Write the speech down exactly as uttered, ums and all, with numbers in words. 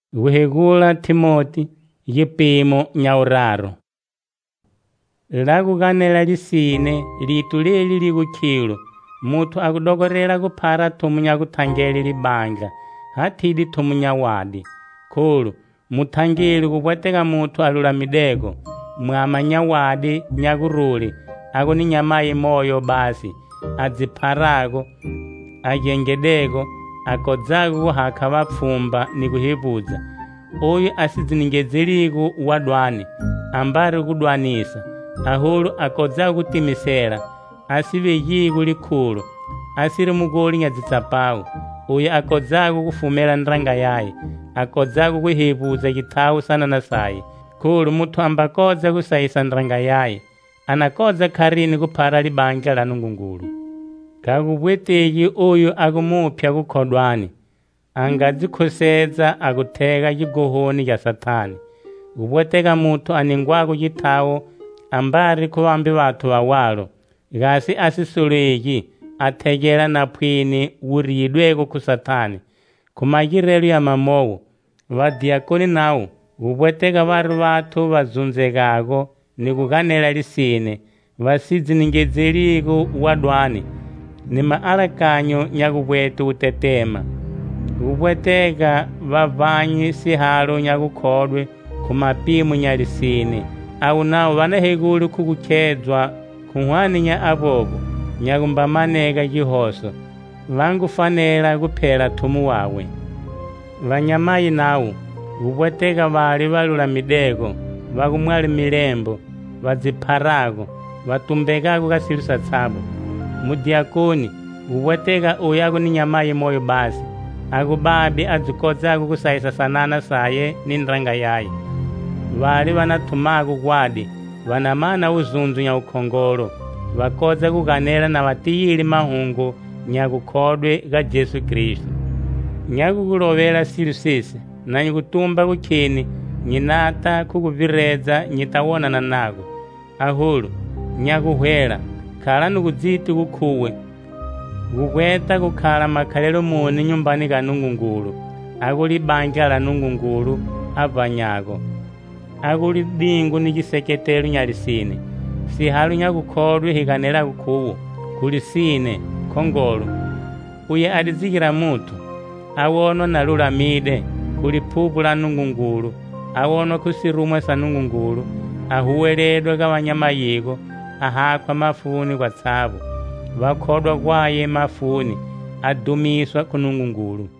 Guhegula Timoti yipimo nyauraro. Lakuganela lisine litu leli likukhilu muthu akudogorela kuphara thumu nyakuthangeli libandla hathili thumu nyawadi khulu muthangeli kupweteka muthu alulamideko mwama nyawadi nyakuruli ako ni nyamayi moyo basi adzipharako agengedeko akodzako kuhakha vapfumba ni kuhipuza uyu asiziningedzeliku wadwani ambari kudwanisa ahulu akodzako kutimisela asiveyiku likhulu asiri mugoli nyadzitsapawu uyu akodzako kufumela nranga yaye akodzako kuhipuza chithawu sanana saye khulu muthu ambakodza kusayisa nranga yaye anakodza kharini kuphara libandla la Nungungulu. Kakupweteki uyu akumupya kukhodwani angadzikhusedza akutheka chiguhuni cha Satani kupweteka muthu aningwaku chithawu ambari kuvambi vathu vawalo gasi asisuluiki athekela na phwini wuridweko ku Satani kumakirelo ya mamowo vadiakoni nawu kupweteka vari vathu vazunzekako ni kukanela lisine vasiziningedzeliku wadwani ni maalakanyo nyakupweta utetema kupweteka vavanyi sihalo nyakukhodwe kumapimu nyalisine au nawo vanahekuli kukukhedzwa kunhwani nya avovo nyakumbamaneka chihoso vangufanela kuphela thumu wawe. Vanyamayi nawu kupweteka vali valulamideko vakumwali milembo vadzipharako vatumbekako kasilisa tsabo mudiakoni kupweteka uyu ako ni nyamayi moyo basi akubabi adzikodzako kusayisa sanana saye ni nranga yaye vali vanathumako kwadi vanamana uzunzu nyaukhongolo vakodza kukanela na vatiyili mahungu nyakukhodwe ka Jesu Kristu nyakukulovela silu sisi na nyikutumba kukhini nyinata kukuviredza nyitawonana nako ahulu nyakuhwela khala nukudziti kukhuwe kukweta kukhala makhalelo muni nyumbani ka Nungungulu akuli bandla la Nungungulu avanyako akuli dingu ni chiseketelo nyalisine sihalu nyakukhodwe hikanela kukhuwo kulisine khongolo uye adzikira muthu awonwa nalulamide kuli phuphu la Nungungulu awonwa kusirumwa sa Nungungulu ahuweledwa ka vanyamayiko ahakhwa mafuni kwa tsavo vakhodwa kwaye mafuni adumiswa ku Nungungulu.